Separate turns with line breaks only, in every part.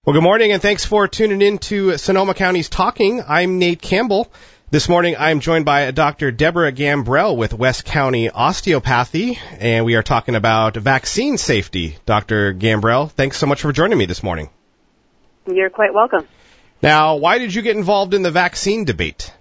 Well, good morning, and thanks for tuning in to Sonoma County's Talking. I'm Nate Campbell. This morning, I'm joined by Dr. Deborah Gambrell with West County Osteopathy, and we are talking about vaccine safety. Dr. Gambrell, thanks so much for joining me this morning.
You're quite welcome.
Now, why did you get involved in the vaccine debate?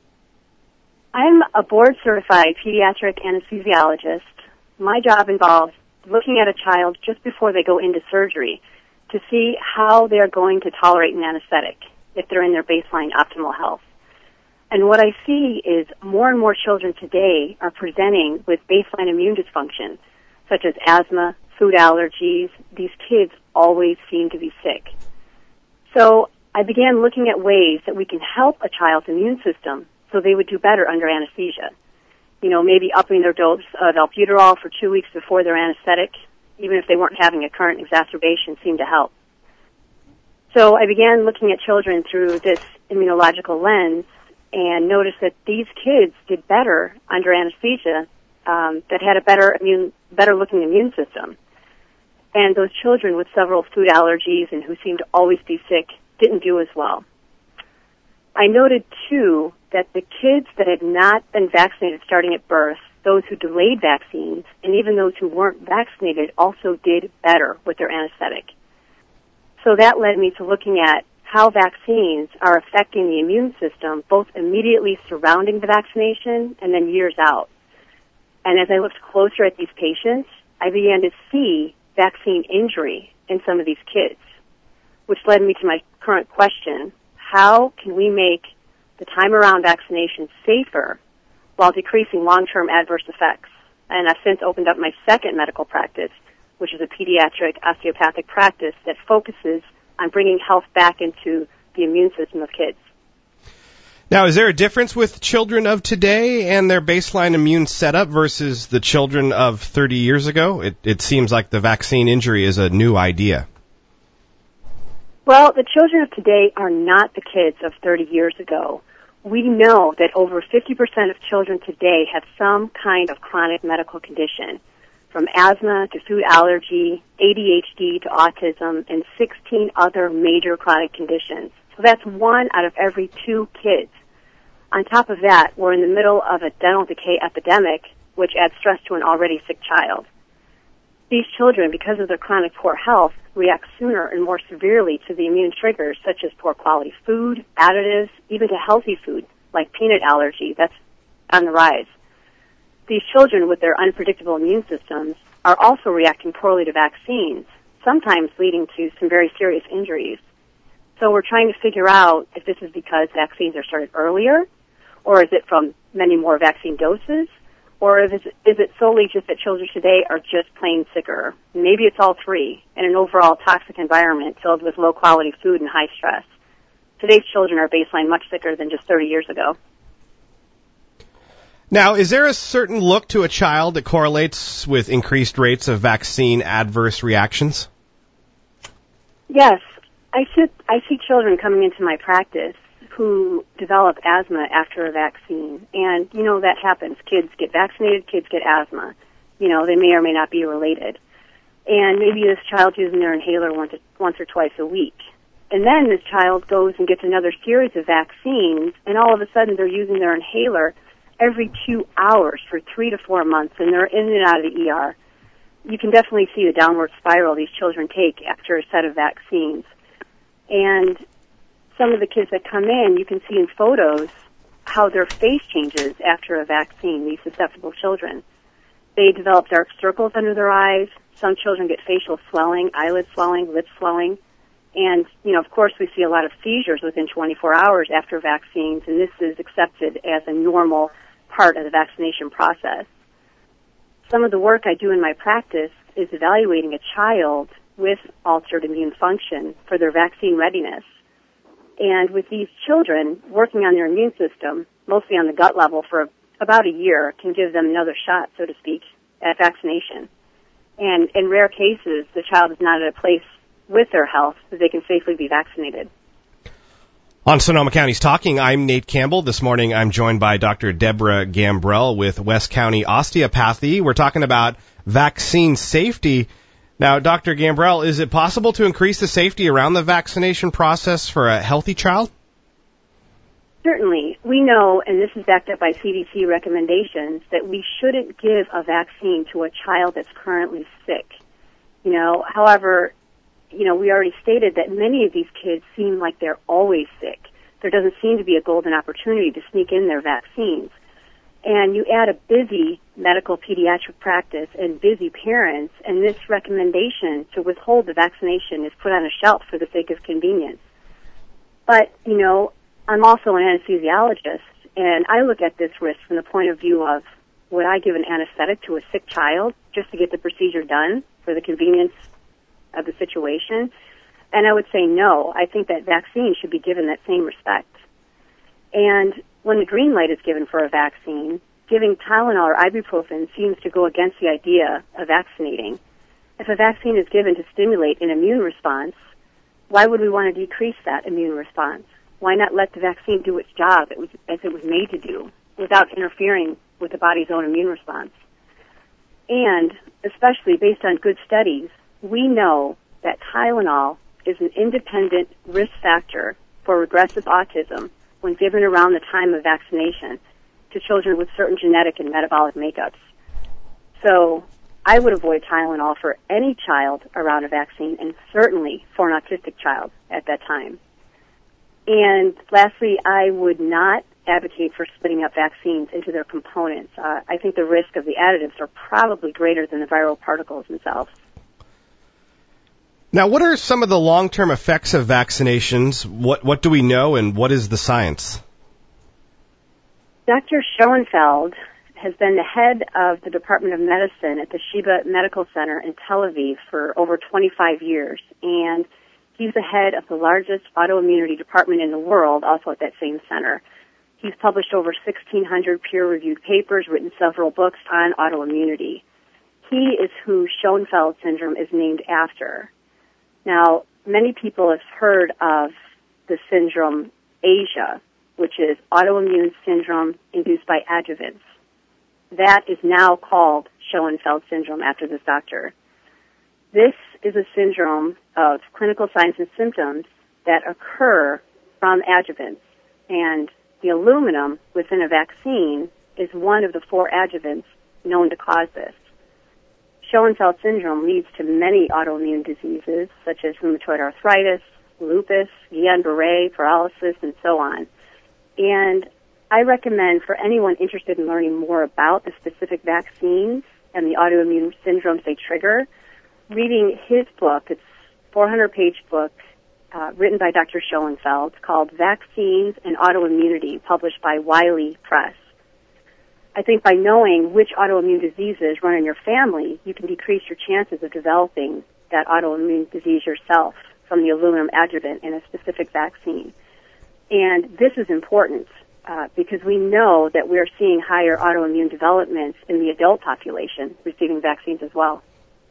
I'm a board-certified pediatric anesthesiologist. My job involves looking at a child just before they go into surgery to see how they're going to tolerate an anesthetic if they're in their baseline optimal health. And what I see is more and more children today are presenting with baseline immune dysfunction, such as asthma, food allergies. These kids always seem to be sick. So I began looking at ways that we can help a child's immune system so they would do better under anesthesia. You know, maybe upping their dose of albuterol for 2 weeks before their anesthetic, even if they weren't having a current exacerbation, seemed to help. So I began looking at children through this immunological lens and noticed that these kids did better under anesthesia that had a better looking immune system. And those children with several food allergies and who seemed to always be sick didn't do as well. I noted, too, that the kids that had not been vaccinated starting at birth, those who delayed vaccines, and even those who weren't vaccinated also did better with their anesthetic. So that led me to looking at how vaccines are affecting the immune system, both immediately surrounding the vaccination and then years out. And as I looked closer at these patients, I began to see vaccine injury in some of these kids, which led me to my current question: how can we make the time around vaccination safer while decreasing long-term adverse effects? And I've since opened up my second medical practice, which is a pediatric osteopathic practice that focuses on bringing health back into the immune system of kids.
Now, is there a difference with children of today and their baseline immune setup versus the children of 30 years ago? It seems like the vaccine injury is a new idea.
Well, the children of today are not the kids of 30 years ago. We know that over 50% of children today have some kind of chronic medical condition, from asthma to food allergy, ADHD to autism, and 16 other major chronic conditions. So that's 1 out of every 2 kids. On top of that, we're in the middle of a dental decay epidemic, which adds stress to an already sick child. These children, because of their chronic poor health, react sooner and more severely to the immune triggers, such as poor quality food, additives, even to healthy food, like peanut allergy. That's on the rise. These children with their unpredictable immune systems are also reacting poorly to vaccines, sometimes leading to some very serious injuries. So we're trying to figure out if this is because vaccines are started earlier, or is it from many more vaccine doses, or is it solely just that children today are just plain sicker? Maybe it's all three, in an overall toxic environment filled with low-quality food and high stress. Today's children are baseline much sicker than just 30 years ago.
Now, is there a certain look to a child that correlates with increased rates of vaccine adverse reactions?
Yes. I see children coming into my practice who develop asthma after a vaccine. And, you know, that happens. Kids get vaccinated, kids get asthma. You know, they may or may not be related. And maybe this child's using their inhaler once or twice a week. And then this child goes and gets another series of vaccines, and all of a sudden they're using their inhaler every 2 hours for 3 to 4 months, and they're in and out of the ER. You can definitely see the downward spiral these children take after a set of vaccines. And some of the kids that come in, you can see in photos how their face changes after a vaccine, these susceptible children. They develop dark circles under their eyes. Some children get facial swelling, eyelid swelling, lip swelling. And, you know, of course, we see a lot of seizures within 24 hours after vaccines, and this is accepted as a normal part of the vaccination process. Some of the work I do in my practice is evaluating a child with altered immune function for their vaccine readiness. And with these children, working on their immune system, mostly on the gut level for about a year, can give them another shot, so to speak, at vaccination. And in rare cases, the child is not at a place with their health that they can safely be vaccinated.
On Sonoma County's Talking, I'm Nate Campbell. This morning I'm joined by Dr. Deborah Gambrell with West County Osteopathy. We're talking about vaccine safety. Now, Dr. Gambrell, is it possible to increase the safety around the vaccination process for a healthy child?
Certainly. We know, and this is backed up by CDC recommendations, that we shouldn't give a vaccine to a child that's currently sick. However, we already stated that many of these kids seem like they're always sick. There doesn't seem to be a golden opportunity to sneak in their vaccines. And you add a busy medical pediatric practice and busy parents, and this recommendation to withhold the vaccination is put on a shelf for the sake of convenience. But, I'm also an anesthesiologist, and I look at this risk from the point of view of, would I give an anesthetic to a sick child just to get the procedure done for the convenience of the situation? And I would say no. I think that vaccine should be given that same respect. And when the green light is given for a vaccine, giving Tylenol or ibuprofen seems to go against the idea of vaccinating. If a vaccine is given to stimulate an immune response, why would we want to decrease that immune response? Why not let the vaccine do its job as it was made to do without interfering with the body's own immune response? And especially based on good studies, we know that Tylenol is an independent risk factor for regressive autism when given around the time of vaccination to children with certain genetic and metabolic makeups. So I would avoid Tylenol for any child around a vaccine, and certainly for an autistic child at that time. And lastly, I would not advocate for splitting up vaccines into their components. I think the risk of the additives are probably greater than the viral particles themselves.
Now, what are some of the long-term effects of vaccinations? What do we know, and what is the science?
Dr. Schoenfeld has been the head of the Department of Medicine at the Sheba Medical Center in Tel Aviv for over 25 years, and he's the head of the largest autoimmunity department in the world, also at that same center. He's published over 1,600 peer-reviewed papers, written several books on autoimmunity. He is who Schoenfeld syndrome is named after. Now, many people have heard of the syndrome ASIA, which is autoimmune syndrome induced by adjuvants. That is now called Schoenfeld syndrome after this doctor. This is a syndrome of clinical signs and symptoms that occur from adjuvants, and the aluminum within a vaccine is one of the 4 adjuvants known to cause this. Schoenfeld syndrome leads to many autoimmune diseases, such as rheumatoid arthritis, lupus, Guillain-Barré, paralysis, and so on. And I recommend for anyone interested in learning more about the specific vaccines and the autoimmune syndromes they trigger, reading his book. It's a 400-page book written by Dr. Schoenfeld called Vaccines and Autoimmunity, published by Wiley Press. I think by knowing which autoimmune diseases run in your family, you can decrease your chances of developing that autoimmune disease yourself from the aluminum adjuvant in a specific vaccine. And this is important because we know that we're seeing higher autoimmune developments in the adult population receiving vaccines as well.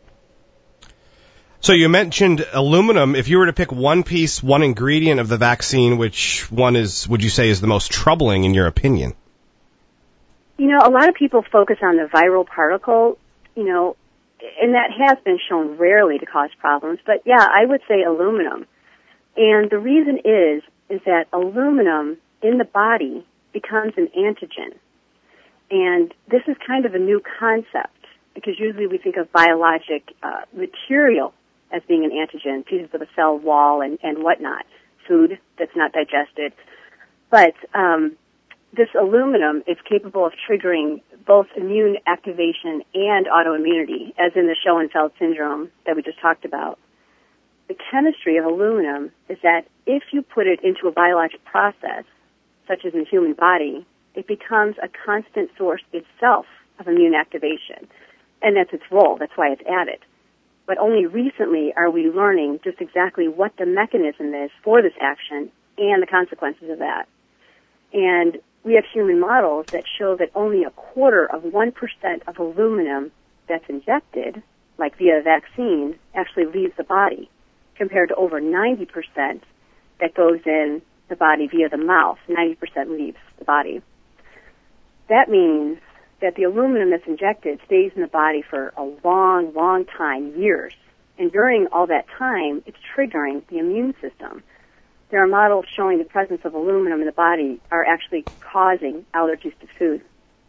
So you mentioned aluminum. If you were to pick one piece, one ingredient of the vaccine, which one would you say is the most troubling in your opinion?
A lot of people focus on the viral particle, and that has been shown rarely to cause problems. But yeah, I would say aluminum. And the reason is that aluminum in the body becomes an antigen. And this is kind of a new concept because usually we think of biologic material as being an antigen, pieces of a cell wall and whatnot, food that's not digested. But this aluminum is capable of triggering both immune activation and autoimmunity, as in the Schoenfeld syndrome that we just talked about. The chemistry of aluminum is that if you put it into a biologic process, such as in the human body, it becomes a constant source itself of immune activation. And that's its role. That's why it's added. But only recently are we learning just exactly what the mechanism is for this action and the consequences of that. And we have human models that show that only 0.25% of aluminum that's injected, like via a vaccine, actually leaves the body, compared to over 90% that goes in the body via the mouth. 90% leaves the body. That means that the aluminum that's injected stays in the body for a long, long time, years. And during all that time, it's triggering the immune system. There are models showing the presence of aluminum in the body are actually causing allergies to food.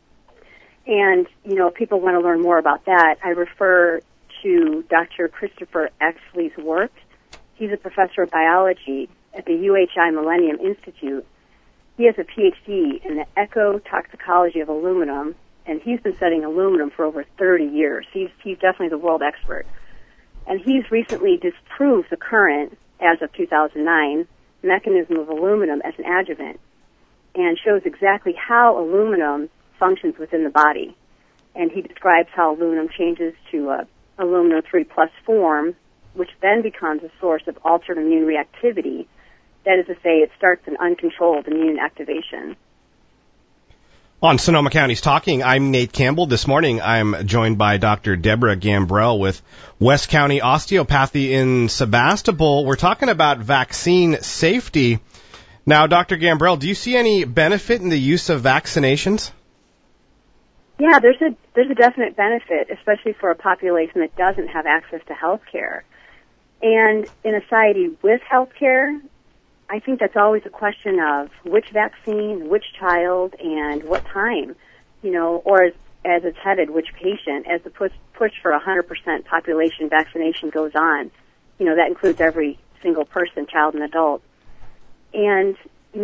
And, if people want to learn more about that, I refer to Dr. Christopher Exley's work. He's a professor of biology at the UHI Millennium Institute. He has a PhD in the ecotoxicology of aluminum, and he's been studying aluminum for over 30 years. He's definitely the world expert. And he's recently disproved the current, as of 2009, mechanism of aluminum as an adjuvant, and shows exactly how aluminum functions within the body. And he describes how aluminum changes to aluminum 3+ form, which then becomes a source of altered immune reactivity. That is to say, it starts an uncontrolled immune activation.
On Sonoma County's Talking, I'm Nate Campbell. This morning, I'm joined by Dr. Deborah Gambrell with West County Osteopathy in Sebastopol. We're talking about vaccine safety. Now, Dr. Gambrell, do you see any benefit in the use of vaccinations?
Yeah, there's a definite benefit, especially for a population that doesn't have access to health care. And in a society with health care, I think that's always a question of which vaccine, which child, and what time, or as it's headed, which patient, as the push for 100% population vaccination goes on. That includes every single person, child and adult. And,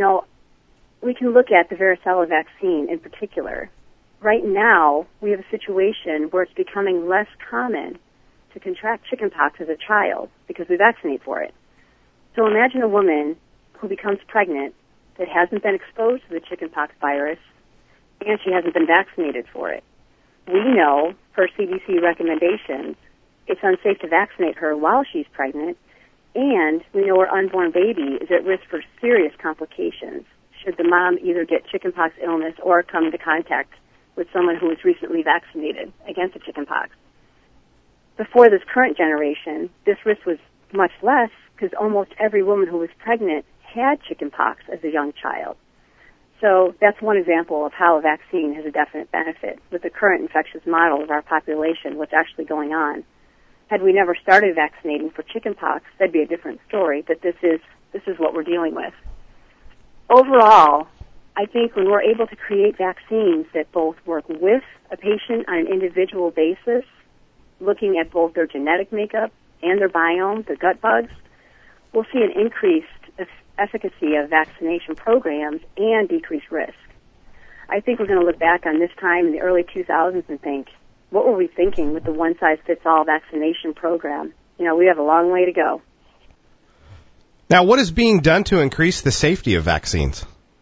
we can look at the varicella vaccine in particular. Right now, we have a situation where it's becoming less common to contract chickenpox as a child because we vaccinate for it. So imagine a woman who becomes pregnant that hasn't been exposed to the chickenpox virus and she hasn't been vaccinated for it. We know, per CDC recommendations, it's unsafe to vaccinate her while she's pregnant, and we know her unborn baby is at risk for serious complications should the mom either get chickenpox illness or come into contact with someone who was recently vaccinated against the chickenpox. Before this current generation, this risk was much less because almost every woman who was pregnant had chickenpox as a young child. So that's one example of how a vaccine has a definite benefit. With the current infectious model of our population, what's actually going on. Had we never started vaccinating for chickenpox, that'd be a different story, but this is what we're dealing with. Overall, I think when we're able to create vaccines that both work with a patient on an individual basis, looking at both their genetic makeup and their biome, the gut bugs, we'll see an increased efficacy of vaccination programs and decreased risk. I think we're going to look back on this time in the early 2000s and think, what were we thinking with the one-size-fits-all vaccination program? We have a long way to go.
Now, what is being done to increase the safety of vaccines?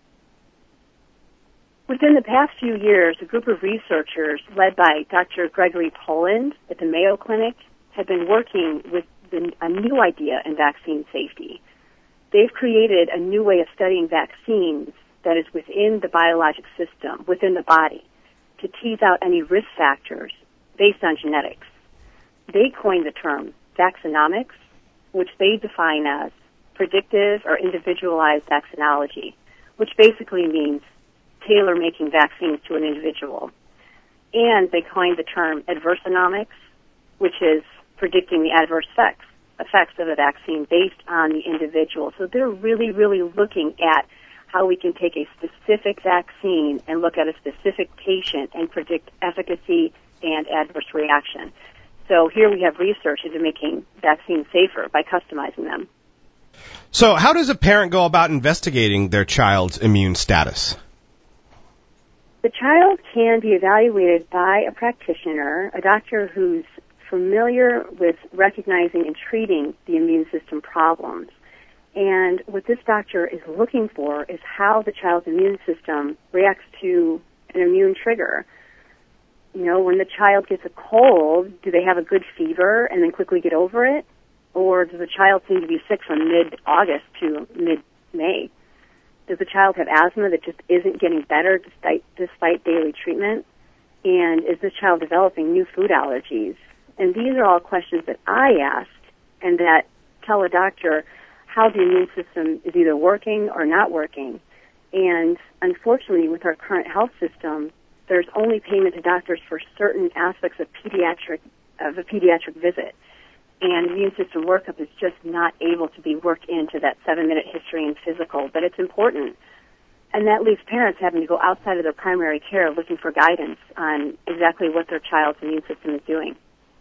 Within the past few years, a group of researchers led by Dr. Gregory Poland at the Mayo Clinic have been working with a new idea in vaccine safety. They've created a new way of studying vaccines that is within the biologic system, within the body, to tease out any risk factors based on genetics. They coined the term vaccinomics, which they define as predictive or individualized vaccinology, which basically means tailor-making vaccines to an individual. And they coined the term adversonomics, which is predicting the adverse effects of a vaccine based on the individual. So they're really, really looking at how we can take a specific vaccine and look at a specific patient and predict efficacy and adverse reaction. So here we have research into making vaccines safer by customizing them.
So how does a parent go about investigating their child's immune status?
The child can be evaluated by a practitioner, a doctor who's familiar with recognizing and treating the immune system problems. And what this doctor is looking for is how the child's immune system reacts to an immune trigger. When the child gets a cold, do they have a good fever and then quickly get over it? Or does the child seem to be sick from mid-August to mid-May? Does the child have asthma that just isn't getting better despite daily treatment? And is this child developing new food allergies? And these are all questions that I ask and that tell a doctor how the immune system is either working or not working. And unfortunately, with our current health system, there's only payment to doctors for certain aspects of a pediatric visit. and immune system workup is just not able to be worked into that 7-minute history and physical, but it's important. And that leaves parents having to go outside of their primary care looking for guidance on exactly what their child's immune system is doing.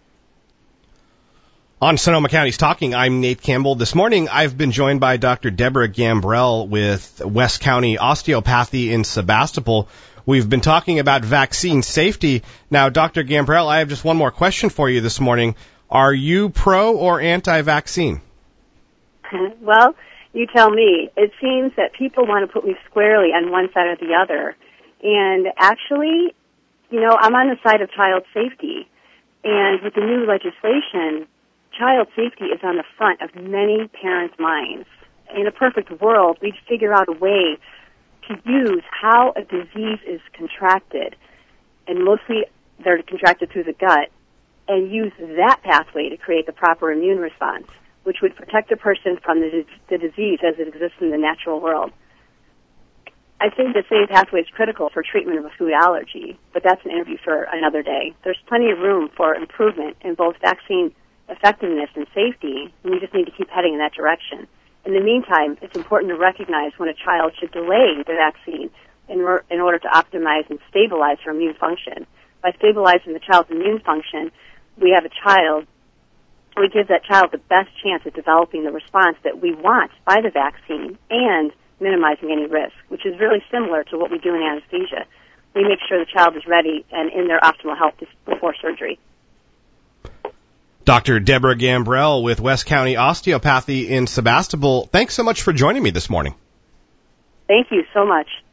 On Sonoma County's Talking, I'm Nate Campbell. This morning, I've been joined by Dr. Deborah Gambrell with West County Osteopathy in Sebastopol. We've been talking about vaccine safety. Now, Dr. Gambrell, I have just one more question for you this morning. Are you pro or anti-vaccine?
Well, you tell me. It seems that people want to put me squarely on one side or the other. And actually, I'm on the side of child safety. And with the new legislation, child safety is on the front of many parents' minds. In a perfect world, we'd figure out a way to use how a disease is contracted, and mostly they're contracted through the gut, and use that pathway to create the proper immune response, which would protect a person from the disease as it exists in the natural world. I think the same pathway is critical for treatment of a food allergy, but that's an interview for another day. There's plenty of room for improvement in both vaccine effectiveness and safety, and we just need to keep heading in that direction. In the meantime, it's important to recognize when a child should delay the vaccine in order to optimize and stabilize her immune function. By stabilizing the child's immune function, we give that child the best chance at developing the response that we want by the vaccine and minimizing any risk, which is really similar to what we do in anesthesia. We make sure the child is ready and in their optimal health before surgery.
Dr. Deborah Gambrell with West County Osteopathy in Sebastopol, thanks so much for joining me this morning.
Thank you so much.